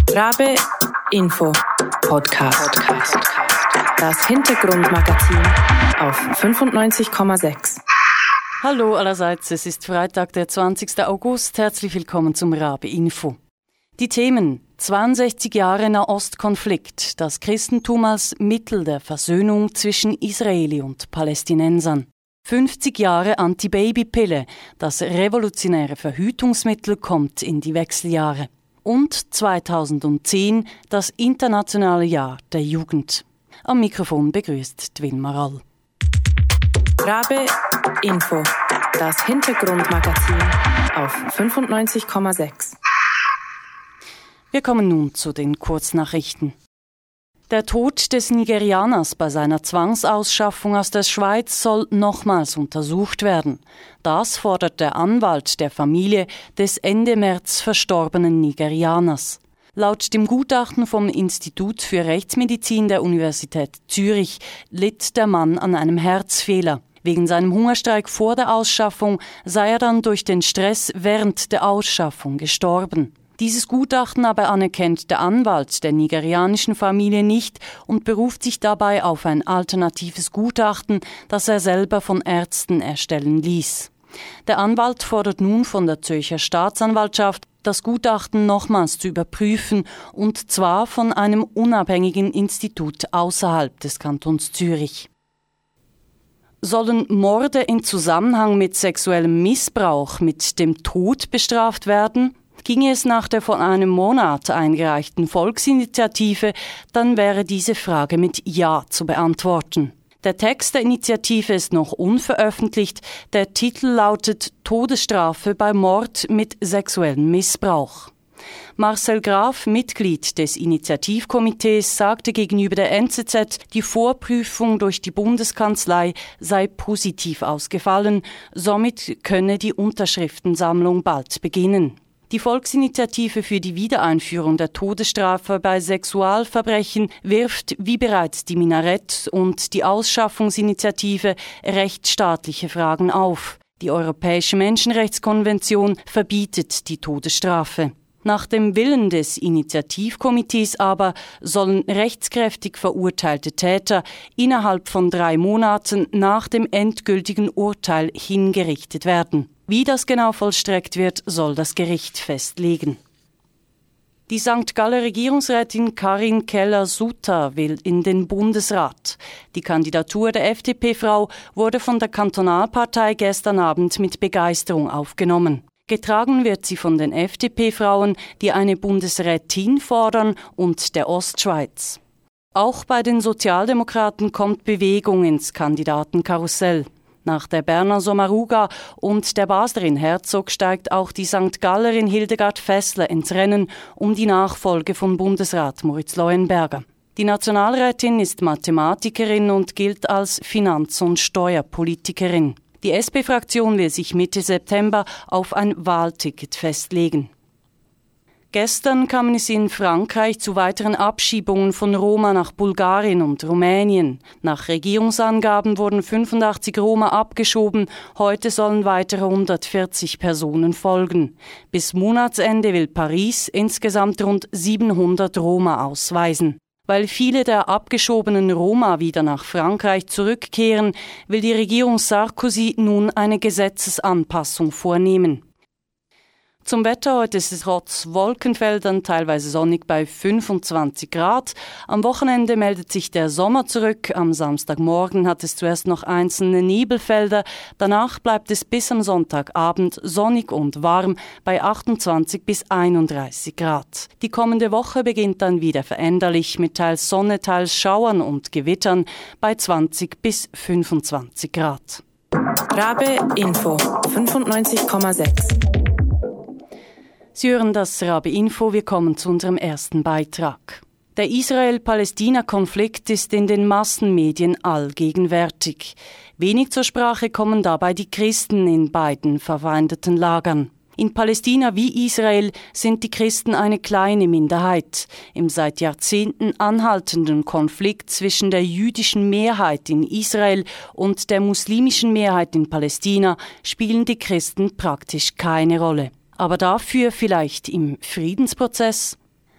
Rabe Info Podcast. Das Hintergrundmagazin auf 95,6. Hallo allerseits, es ist Freitag, der 20. August. Herzlich willkommen zum Rabe Info. Die Themen: 62 Jahre Nahostkonflikt, das Christentum als Mittel der Versöhnung zwischen Israeli und Palästinensern. 50 Jahre Anti-Baby-Pille, das revolutionäre Verhütungsmittel kommt in die Wechseljahre. Und 2010 das internationale Jahr der Jugend. Am Mikrofon begrüßt Wilma Rall. Rabe Info, das Hintergrundmagazin auf 95,6. Wir kommen nun zu den Kurznachrichten. Der Tod des Nigerianers bei seiner Zwangsausschaffung aus der Schweiz soll nochmals untersucht werden. Das fordert der Anwalt der Familie des Ende März verstorbenen Nigerianers. Laut dem Gutachten vom Institut für Rechtsmedizin der Universität Zürich litt der Mann an einem Herzfehler. Wegen seinem Hungerstreik vor der Ausschaffung sei er dann durch den Stress während der Ausschaffung gestorben. Dieses Gutachten aber anerkennt der Anwalt der nigerianischen Familie nicht und beruft sich dabei auf ein alternatives Gutachten, das er selber von Ärzten erstellen ließ. Der Anwalt fordert nun von der Zürcher Staatsanwaltschaft, das Gutachten nochmals zu überprüfen, und zwar von einem unabhängigen Institut außerhalb des Kantons Zürich. Sollen Morde in Zusammenhang mit sexuellem Missbrauch mit dem Tod bestraft werden? Ginge es nach der vor einem Monat eingereichten Volksinitiative, dann wäre diese Frage mit Ja zu beantworten. Der Text der Initiative ist noch unveröffentlicht. Der Titel lautet Todesstrafe bei Mord mit sexuellem Missbrauch. Marcel Graf, Mitglied des Initiativkomitees, sagte gegenüber der NZZ, die Vorprüfung durch die Bundeskanzlei sei positiv ausgefallen. Somit könne die Unterschriftensammlung bald beginnen. Die Volksinitiative für die Wiedereinführung der Todesstrafe bei Sexualverbrechen wirft, wie bereits die Minarett und die Ausschaffungsinitiative, rechtsstaatliche Fragen auf. Die Europäische Menschenrechtskonvention verbietet die Todesstrafe. Nach dem Willen des Initiativkomitees aber sollen rechtskräftig verurteilte Täter innerhalb von 3 Monaten nach dem endgültigen Urteil hingerichtet werden. Wie das genau vollstreckt wird, soll das Gericht festlegen. Die St. Galler Regierungsrätin Karin Keller-Sutter will in den Bundesrat. Die Kandidatur der FDP-Frau wurde von der Kantonalpartei gestern Abend mit Begeisterung aufgenommen. Getragen wird sie von den FDP-Frauen, die eine Bundesrätin fordern, und der Ostschweiz. Auch bei den Sozialdemokraten kommt Bewegung ins Kandidatenkarussell. Nach der Berner Sommaruga und der Baslerin Herzog steigt auch die St. Gallerin Hildegard Fessler ins Rennen um die Nachfolge von Bundesrat Moritz Leuenberger. Die Nationalrätin ist Mathematikerin und gilt als Finanz- und Steuerpolitikerin. Die SP-Fraktion will sich Mitte September auf ein Wahlticket festlegen. Gestern kam es in Frankreich zu weiteren Abschiebungen von Roma nach Bulgarien und Rumänien. Nach Regierungsangaben wurden 85 Roma abgeschoben. Heute sollen weitere 140 Personen folgen. Bis Monatsende will Paris insgesamt rund 700 Roma ausweisen. Weil viele der abgeschobenen Roma wieder nach Frankreich zurückkehren, will die Regierung Sarkozy nun eine Gesetzesanpassung vornehmen. Zum Wetter: heute ist es trotz Wolkenfeldern teilweise sonnig bei 25 Grad. Am Wochenende meldet sich der Sommer zurück. Am Samstagmorgen hat es zuerst noch einzelne Nebelfelder. Danach bleibt es bis am Sonntagabend sonnig und warm bei 28 bis 31 Grad. Die kommende Woche beginnt dann wieder veränderlich mit teils Sonne, teils Schauern und Gewittern bei 20 bis 25 Grad. Rabe Info 95,6. Sie hören das Rabe Info, wir kommen zu unserem ersten Beitrag. Der Israel-Palästina-Konflikt ist in den Massenmedien allgegenwärtig. Wenig zur Sprache kommen dabei die Christen in beiden verfeindeten Lagern. In Palästina wie Israel sind die Christen eine kleine Minderheit. Im seit Jahrzehnten anhaltenden Konflikt zwischen der jüdischen Mehrheit in Israel und der muslimischen Mehrheit in Palästina spielen die Christen praktisch keine Rolle. Aber dafür vielleicht im Friedensprozess?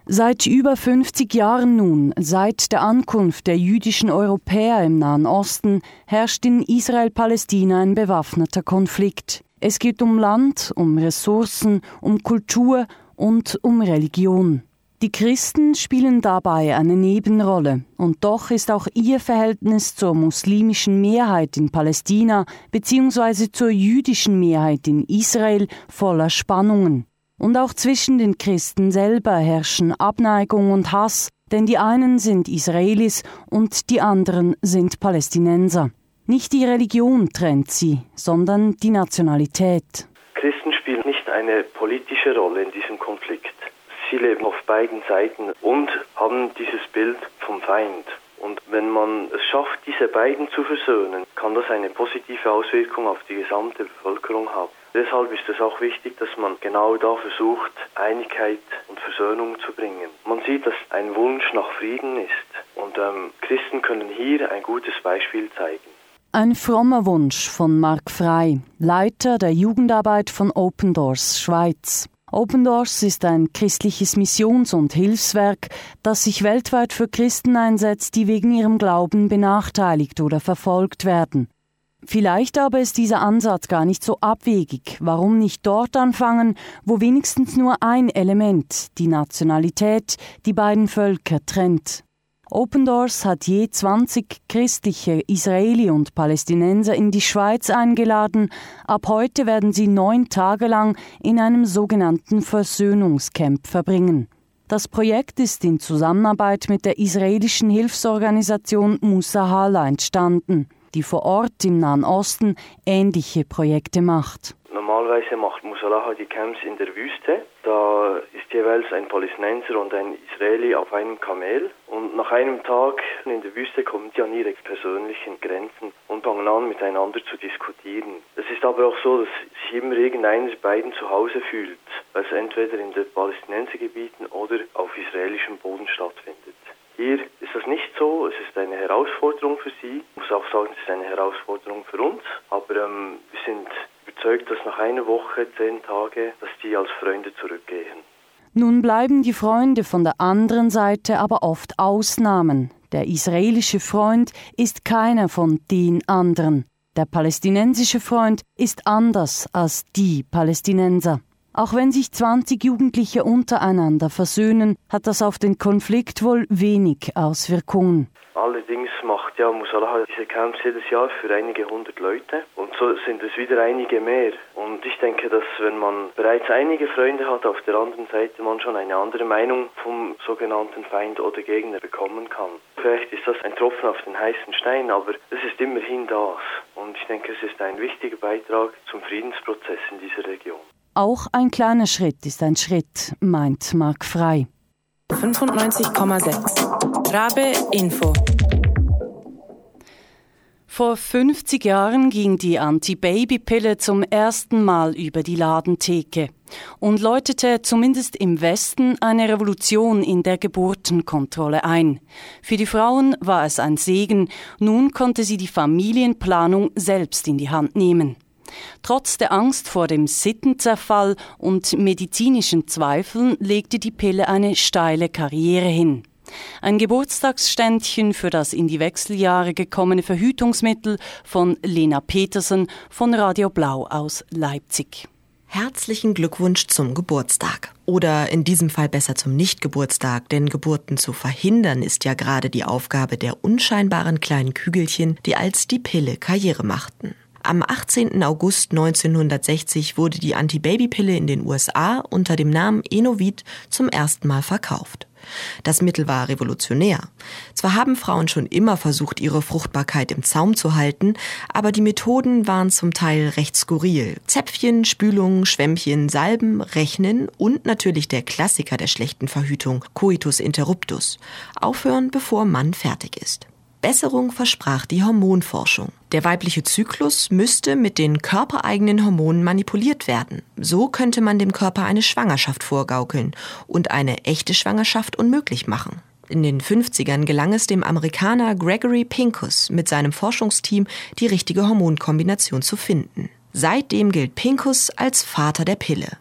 Seit über 50 Jahren nun, seit der Ankunft der jüdischen Europäer im Nahen Osten, herrscht in Israel-Palästina ein bewaffneter Konflikt. Es geht um Land, um Ressourcen, um Kultur und um Religion. Die Christen spielen dabei eine Nebenrolle und doch ist auch ihr Verhältnis zur muslimischen Mehrheit in Palästina bzw. zur jüdischen Mehrheit in Israel voller Spannungen. Und auch zwischen den Christen selber herrschen Abneigung und Hass, denn die einen sind Israelis und die anderen sind Palästinenser. Nicht die Religion trennt sie, sondern die Nationalität. Christen spielen nicht eine politische Rolle in diesem Konflikt. Sie leben auf beiden Seiten und haben dieses Bild vom Feind. Und wenn man es schafft, diese beiden zu versöhnen, kann das eine positive Auswirkung auf die gesamte Bevölkerung haben. Deshalb ist es auch wichtig, dass man genau da versucht, Einigkeit und Versöhnung zu bringen. Man sieht, dass ein Wunsch nach Frieden ist und Christen können hier ein gutes Beispiel zeigen. Ein frommer Wunsch von Marc Frey, Leiter der Jugendarbeit von Open Doors Schweiz. Open Doors ist ein christliches Missions- und Hilfswerk, das sich weltweit für Christen einsetzt, die wegen ihrem Glauben benachteiligt oder verfolgt werden. Vielleicht aber ist dieser Ansatz gar nicht so abwegig. Warum nicht dort anfangen, wo wenigstens nur ein Element, die Nationalität, die beiden Völker trennt? Open Doors hat je 20 christliche Israeli und Palästinenser in die Schweiz eingeladen. Ab heute werden sie 9 Tage lang in einem sogenannten Versöhnungscamp verbringen. Das Projekt ist in Zusammenarbeit mit der israelischen Hilfsorganisation Musahala entstanden, die vor Ort im Nahen Osten ähnliche Projekte macht. Normalerweise macht Musahala die Camps in der Wüste. Da ist jeweils ein Palästinenser und ein Israeli auf einem Kamel. Und nach einem Tag in der Wüste kommen die an ihre persönlichen Grenzen und fangen an, miteinander zu diskutieren. Es ist aber auch so, dass sich immer irgendeiner der beiden zu Hause fühlt, weil es entweder in den Palästinensergebieten oder auf israelischem Boden stattfindet. Hier ist das nicht so. Es ist eine Herausforderung für sie. Ich muss auch sagen, es ist eine Herausforderung für uns. Aber wir sind überzeugt, dass nach einer Woche, 10 Tage, dass die als Freunde zurückgehen. Nun bleiben die Freunde von der anderen Seite aber oft Ausnahmen. Der israelische Freund ist keiner von den anderen. Der palästinensische Freund ist anders als die Palästinenser. Auch wenn sich 20 Jugendliche untereinander versöhnen, hat das auf den Konflikt wohl wenig Auswirkungen. Allerdings macht Musalah diese Camps jedes Jahr für einige 100 Leute und so sind es wieder einige mehr. Und ich denke, dass wenn man bereits einige Freunde hat, auf der anderen Seite man schon eine andere Meinung vom sogenannten Feind oder Gegner bekommen kann. Vielleicht ist das ein Tropfen auf den heißen Stein, aber es ist immerhin das. Und ich denke, es ist ein wichtiger Beitrag zum Friedensprozess in dieser Region. Auch ein kleiner Schritt ist ein Schritt, meint Marc Frey. 95,6 Rabe Info. Vor 50 Jahren ging die Anti-Baby-Pille zum ersten Mal über die Ladentheke und läutete zumindest im Westen eine Revolution in der Geburtenkontrolle ein. Für die Frauen war es ein Segen, nun konnte sie die Familienplanung selbst in die Hand nehmen. Trotz der Angst vor dem Sittenzerfall und medizinischen Zweifeln legte die Pille eine steile Karriere hin. Ein Geburtstagsständchen für das in die Wechseljahre gekommene Verhütungsmittel von Lena Petersen von Radio Blau aus Leipzig. Herzlichen Glückwunsch zum Geburtstag. Oder in diesem Fall besser zum Nicht-Geburtstag, denn Geburten zu verhindern ist ja gerade die Aufgabe der unscheinbaren kleinen Kügelchen, die als die Pille Karriere machten. Am 18. August 1960 wurde die Antibabypille in den USA unter dem Namen Enovid zum ersten Mal verkauft. Das Mittel war revolutionär. Zwar haben Frauen schon immer versucht, ihre Fruchtbarkeit im Zaum zu halten, aber die Methoden waren zum Teil recht skurril. Zäpfchen, Spülungen, Schwämmchen, Salben, Rechnen und natürlich der Klassiker der schlechten Verhütung, Coitus interruptus. Aufhören, bevor Mann fertig ist. Besserung versprach die Hormonforschung. Der weibliche Zyklus müsste mit den körpereigenen Hormonen manipuliert werden. So könnte man dem Körper eine Schwangerschaft vorgaukeln und eine echte Schwangerschaft unmöglich machen. In den 50ern gelang es dem Amerikaner Gregory Pincus mit seinem Forschungsteam, die richtige Hormonkombination zu finden. Seitdem gilt Pincus als Vater der Pille.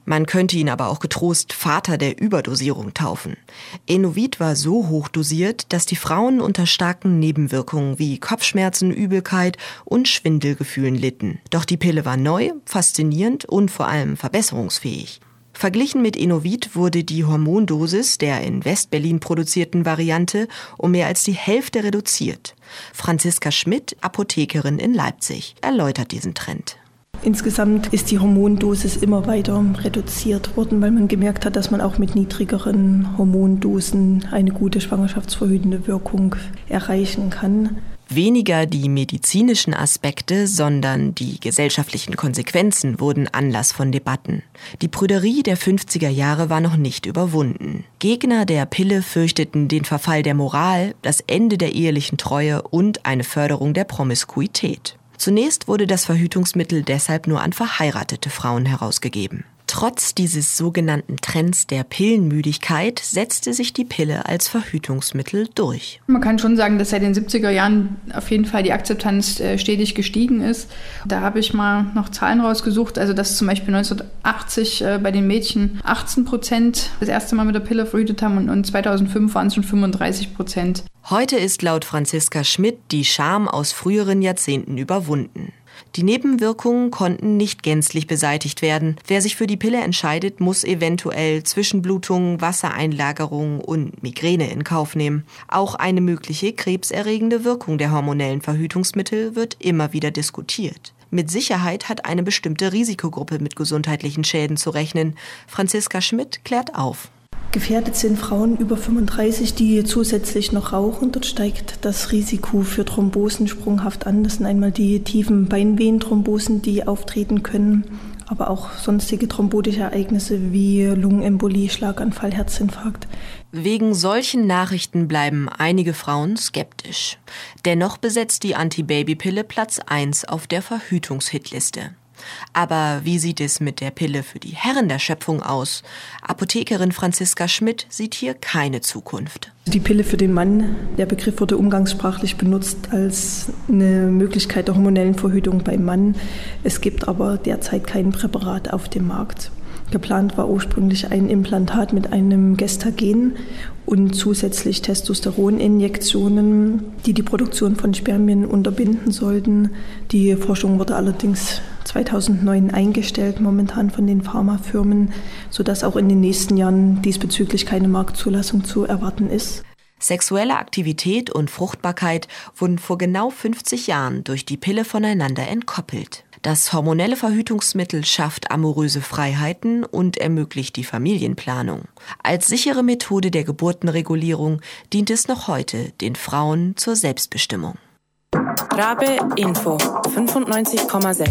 Man könnte ihn aber auch getrost Vater der Überdosierung taufen. Enovid war so hoch dosiert, dass die Frauen unter starken Nebenwirkungen wie Kopfschmerzen, Übelkeit und Schwindelgefühlen litten. Doch die Pille war neu, faszinierend und vor allem verbesserungsfähig. Verglichen mit Enovid wurde die Hormondosis der in West-Berlin produzierten Variante um mehr als die Hälfte reduziert. Franziska Schmidt, Apothekerin in Leipzig, erläutert diesen Trend. Insgesamt ist die Hormondosis immer weiter reduziert worden, weil man gemerkt hat, dass man auch mit niedrigeren Hormondosen eine gute schwangerschaftsverhütende Wirkung erreichen kann. Weniger die medizinischen Aspekte, sondern die gesellschaftlichen Konsequenzen wurden Anlass von Debatten. Die Prüderie der 50er Jahre war noch nicht überwunden. Gegner der Pille fürchteten den Verfall der Moral, das Ende der ehelichen Treue und eine Förderung der Promiskuität. Zunächst wurde das Verhütungsmittel deshalb nur an verheiratete Frauen herausgegeben. Trotz dieses sogenannten Trends der Pillenmüdigkeit setzte sich die Pille als Verhütungsmittel durch. Man kann schon sagen, dass seit den 70er Jahren auf jeden Fall die Akzeptanz stetig gestiegen ist. Da habe ich mal noch Zahlen rausgesucht, also dass zum Beispiel 1980 bei den Mädchen 18% das erste Mal mit der Pille verhütet haben und 2005 waren es schon 35%. Heute ist laut Franziska Schmidt die Scham aus früheren Jahrzehnten überwunden. Die Nebenwirkungen konnten nicht gänzlich beseitigt werden. Wer sich für die Pille entscheidet, muss eventuell Zwischenblutungen, Wassereinlagerungen und Migräne in Kauf nehmen. Auch eine mögliche krebserregende Wirkung der hormonellen Verhütungsmittel wird immer wieder diskutiert. Mit Sicherheit hat eine bestimmte Risikogruppe mit gesundheitlichen Schäden zu rechnen. Franziska Schmidt klärt auf. Gefährdet sind Frauen über 35, die zusätzlich noch rauchen. Dort steigt das Risiko für Thrombosen sprunghaft an. Das sind einmal die tiefen Beinvenenthrombosen, die auftreten können, aber auch sonstige thrombotische Ereignisse wie Lungenembolie, Schlaganfall, Herzinfarkt. Wegen solchen Nachrichten bleiben einige Frauen skeptisch. Dennoch besetzt die Antibabypille Platz 1 auf der Verhütungshitliste. Aber wie sieht es mit der Pille für die Herren der Schöpfung aus? Apothekerin Franziska Schmidt sieht hier keine Zukunft. Die Pille für den Mann, der Begriff wurde umgangssprachlich benutzt als eine Möglichkeit der hormonellen Verhütung beim Mann. Es gibt aber derzeit kein Präparat auf dem Markt. Geplant war ursprünglich ein Implantat mit einem Gestagen und zusätzlich Testosteroninjektionen, die die Produktion von Spermien unterbinden sollten. Die Forschung wurde allerdings 2009 eingestellt, momentan von den Pharmafirmen, sodass auch in den nächsten Jahren diesbezüglich keine Marktzulassung zu erwarten ist. Sexuelle Aktivität und Fruchtbarkeit wurden vor genau 50 Jahren durch die Pille voneinander entkoppelt. Das hormonelle Verhütungsmittel schafft amoröse Freiheiten und ermöglicht die Familienplanung. Als sichere Methode der Geburtenregulierung dient es noch heute den Frauen zur Selbstbestimmung. Rabe Info 95,6.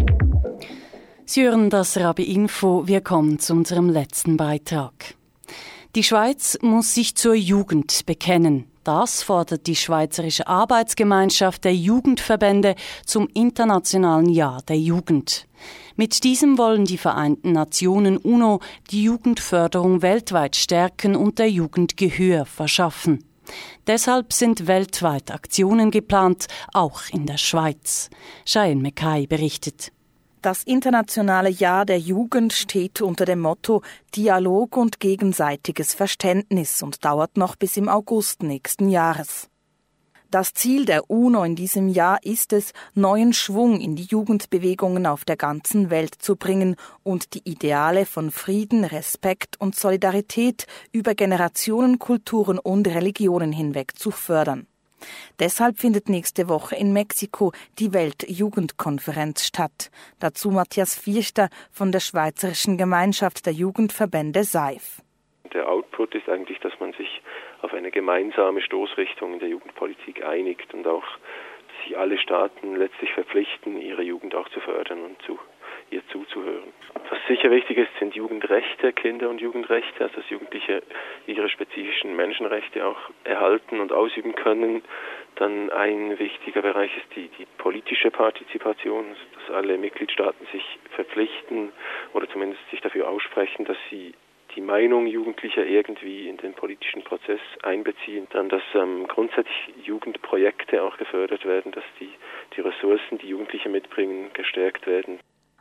Sie hören das Rabe Info. Wir kommen zu unserem letzten Beitrag. Die Schweiz muss sich zur Jugend bekennen. Das fordert die Schweizerische Arbeitsgemeinschaft der Jugendverbände zum Internationalen Jahr der Jugend. Mit diesem wollen die Vereinten Nationen UNO die Jugendförderung weltweit stärken und der Jugend Gehör verschaffen. Deshalb sind weltweit Aktionen geplant, auch in der Schweiz. Cheyenne Mekai berichtet. Das Internationale Jahr der Jugend steht unter dem Motto Dialog und gegenseitiges Verständnis und dauert noch bis im August nächsten Jahres. Das Ziel der UNO in diesem Jahr ist es, neuen Schwung in die Jugendbewegungen auf der ganzen Welt zu bringen und die Ideale von Frieden, Respekt und Solidarität über Generationen, Kulturen und Religionen hinweg zu fördern. Deshalb findet nächste Woche in Mexiko die Weltjugendkonferenz statt. Dazu Matthias Vierster von der Schweizerischen Gemeinschaft der Jugendverbände SAIF. Der Output ist eigentlich, dass man sich auf eine gemeinsame Stoßrichtung in der Jugendpolitik einigt und auch sich alle Staaten letztlich verpflichten, ihre Jugend auch zu fördern und ihr zuzuhören. Was sicher wichtig ist, sind Jugendrechte, Kinder- und Jugendrechte, also dass Jugendliche ihre spezifischen Menschenrechte auch erhalten und ausüben können. Dann ein wichtiger Bereich ist die politische Partizipation, dass alle Mitgliedstaaten sich verpflichten oder zumindest sich dafür aussprechen, dass sie die Meinung Jugendlicher irgendwie in den politischen Prozess einbeziehen. Dann, dass grundsätzlich Jugendprojekte auch gefördert werden, dass die Ressourcen, die Jugendliche mitbringen, gestärkt werden.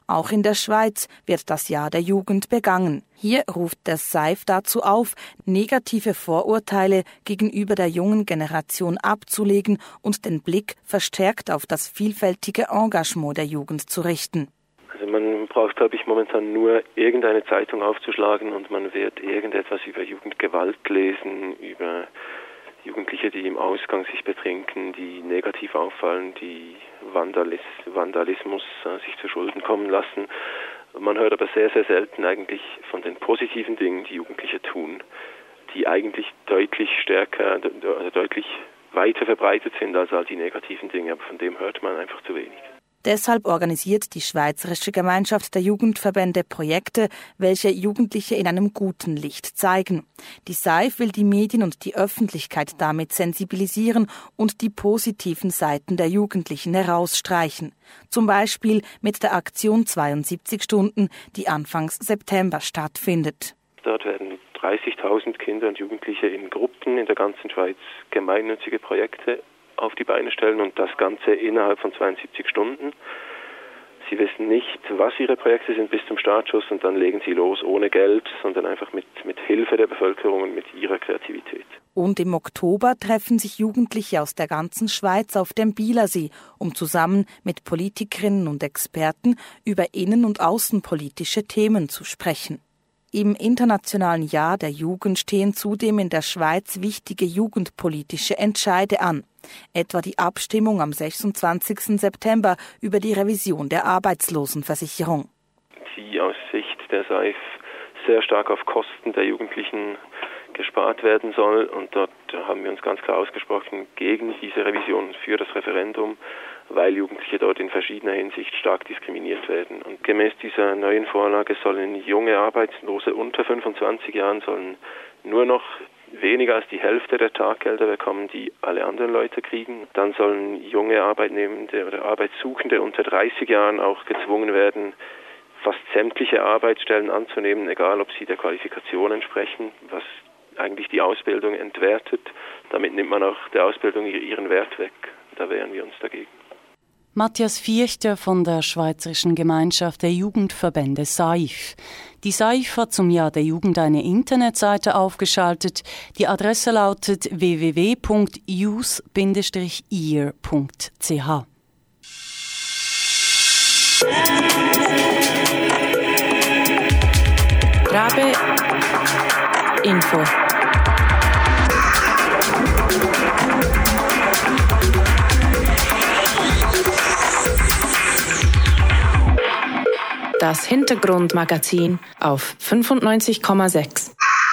Auch in der Schweiz wird das Jahr der Jugend begangen. Hier ruft der SAIF dazu auf, negative Vorurteile gegenüber der jungen Generation abzulegen und den Blick verstärkt auf das vielfältige Engagement der Jugend zu richten. Also man braucht, glaube ich, momentan nur irgendeine Zeitung aufzuschlagen und man wird irgendetwas über Jugendgewalt lesen, über Jugendliche, die im Ausgang sich betrinken, die negativ auffallen, die Vandalismus sich zu Schulden kommen lassen. Man hört aber sehr, sehr selten eigentlich von den positiven Dingen, die Jugendliche tun, die eigentlich deutlich stärker, deutlich weiter verbreitet sind als all die negativen Dinge, aber von dem hört man einfach zu wenig. Deshalb organisiert die Schweizerische Gemeinschaft der Jugendverbände Projekte, welche Jugendliche in einem guten Licht zeigen. Die SAIF will die Medien und die Öffentlichkeit damit sensibilisieren und die positiven Seiten der Jugendlichen herausstreichen. Zum Beispiel mit der Aktion 72 Stunden, die Anfang September stattfindet. Dort werden 30.000 Kinder und Jugendliche in Gruppen in der ganzen Schweiz gemeinnützige Projekte auf die Beine stellen und das Ganze innerhalb von 72 Stunden. Sie wissen nicht, was ihre Projekte sind bis zum Startschuss und dann legen sie los ohne Geld, sondern einfach mit Hilfe der Bevölkerung und mit ihrer Kreativität. Und im Oktober treffen sich Jugendliche aus der ganzen Schweiz auf dem Bielersee, um zusammen mit Politikerinnen und Experten über innen- und außenpolitische Themen zu sprechen. Im internationalen Jahr der Jugend stehen zudem in der Schweiz wichtige jugendpolitische Entscheide an, etwa die Abstimmung am 26. September über die Revision der Arbeitslosenversicherung. Die aus Sicht der SAIF sehr stark auf Kosten der Jugendlichen gespart werden soll und dort haben wir uns ganz klar ausgesprochen gegen diese Revision für das Referendum, weil Jugendliche dort in verschiedener Hinsicht stark diskriminiert werden. Und gemäß dieser neuen Vorlage sollen junge Arbeitslose unter 25 Jahren sollen nur noch weniger als die Hälfte der Taggelder bekommen, die alle anderen Leute kriegen. Dann sollen junge Arbeitnehmende oder Arbeitssuchende unter 30 Jahren auch gezwungen werden, fast sämtliche Arbeitsstellen anzunehmen, egal ob sie der Qualifikation entsprechen, was eigentlich die Ausbildung entwertet. Damit nimmt man auch der Ausbildung ihren Wert weg. Da wehren wir uns dagegen. Matthias Vierchter von der Schweizerischen Gemeinschaft der Jugendverbände SAIF. Die SAIF hat zum Jahr der Jugend eine Internetseite aufgeschaltet. Die Adresse lautet www.youth-ear.ch. Rabe Info. Das Hintergrundmagazin auf 95,6.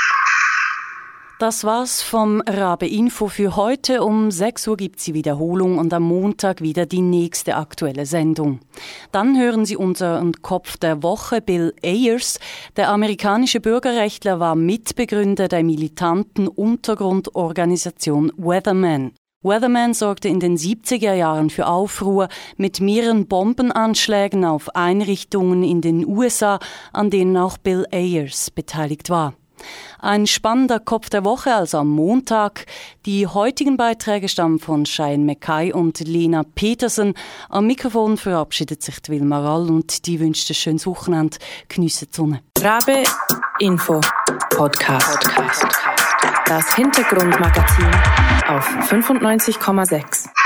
Das war's vom Rabe Info für heute. Um 6 Uhr gibt's die Wiederholung und am Montag wieder die nächste aktuelle Sendung. Dann hören Sie unseren Kopf der Woche, Bill Ayers. Der amerikanische Bürgerrechtler war Mitbegründer der militanten Untergrundorganisation Weatherman. Weatherman sorgte in den 70er Jahren für Aufruhr mit mehreren Bombenanschlägen auf Einrichtungen in den USA, an denen auch Bill Ayers beteiligt war. Ein spannender Kopf der Woche, also am Montag. Die heutigen Beiträge stammen von Cheyenne Mackay und Lena Petersen. Am Mikrofon verabschiedet sich Wilma Rall und die wünscht ein schönes Wochenende. Geniessen die Sonne. Rabe Info Podcast. Das Hintergrundmagazin auf 95,6.